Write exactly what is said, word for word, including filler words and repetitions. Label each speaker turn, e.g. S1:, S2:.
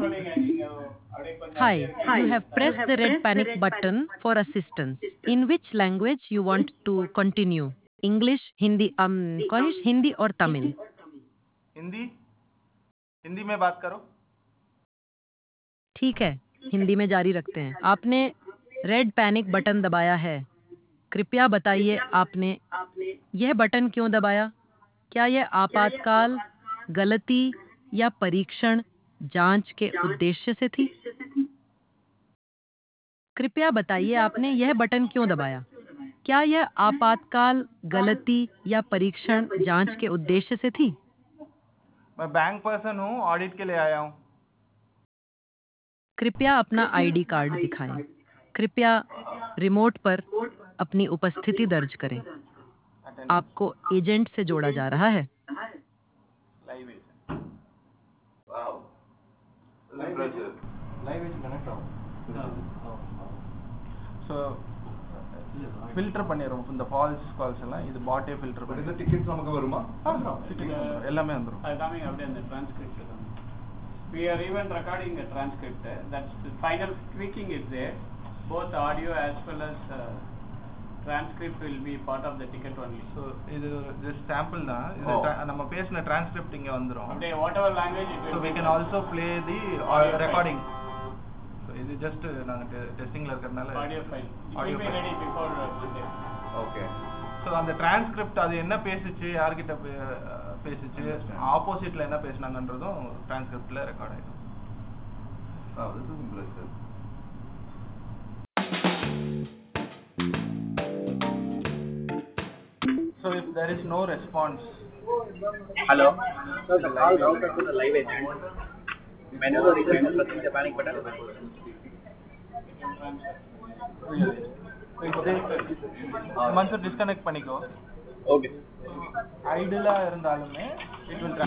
S1: Hi, you have pressed the red panic button for assistance. In which language you want to continue? English, Hindi, um, कॉनिश Hindi और तमिल.
S2: हिंदी हिंदी में बात करो.
S1: ठीक है, हिंदी में जारी रखते हैं. आपने रेड पैनिक बटन दबाया है. कृपया बताइए आपने यह बटन क्यों दबाया? क्या यह आपातकाल, गलती या परीक्षण जांच के उद्देश्य से थी? कृपया बताइए आपने यह बटन क्यों दबाया? क्या यह आपातकाल, गलती या परीक्षण जांच के उद्देश्य से थी?
S2: मैं बैंक पर्सन हूँ, ऑडिट के लिए आया हूँ.
S1: कृपया अपना आईडी कार्ड दिखाएं. कृपया रिमोट पर अपनी उपस्थिति दर्ज करें. आपको एजेंट से जोड़ा जा रहा है.
S2: लाइव है. वाओ. लाइव है. लाइव है कनेक्ट ஆகும். So ஃபில்டர் பண்ணிரோம் இந்த ஃபால்ஸ் கால்ஸ் எல்லாம் இது பாட்டே ஃபில்டர் பண்ணி. இந்த டிக்கெட்ஸ் நமக்கு வருமா? வந்துரும். எல்லாமே வந்துரும். அது கமிங் அப்படியே அந்த டிரான்ஸ்கிரிப்ட் தான். We are even recording a transcript. That's the final tweaking is there. Both audio as well as uh, transcript will be part of the ticket only. So இது just sample தான். இது நம்ம பேசின transcript இங்க வந்துரும். அப்படியே whatever language it will. So we can also play the audio recording. So இது just நாங்க டெஸ்டிங்ல இருக்கறனால audio file. Audio will be ready before Monday. Okay. So அந்த transcript அது என்ன பேசிச்சு, யார்கிட்ட பேசிச்சு, ஆப்போசிட்ல என்ன பேசினாங்கன்றதும் transcriptல ரெக்கார்ட் ஆயிடும். Oh, this is impressive. So if there is no response.
S3: Hello. So the call routed to the live agent. Manual request pressing the panic button.
S2: Once you disconnect பண்ணிக்கோ.
S3: Okay.
S2: ஐடியலா இருந்தாலுமே it will